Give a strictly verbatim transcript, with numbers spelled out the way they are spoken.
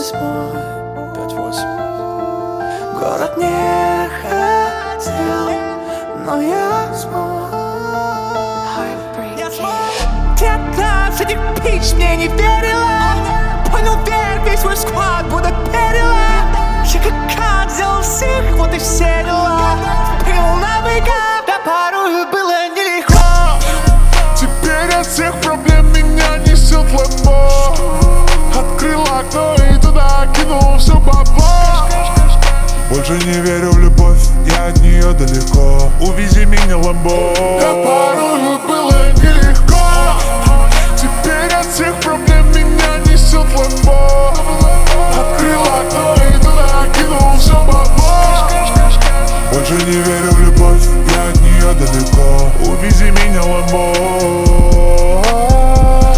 восьмой, пять восемь. Город не хотел, но я смог. Девятнадцать пич мне не верила. Понял, верь, весь свой склад будто перила. Я как кат сделал всех, вот и все дела. Принял на быка, да порой было нелегко. Теперь от всех проблем меня несет лэмбо. Открыл окно и туда кинул все бабло. Больше не верю в любовь, я от нее далеко. Увези меня, ламбо. Да порой было нелегко. Теперь от всех проблем меня несет лэмбо. Открыл окно и туда кинул все бабло. Больше не верю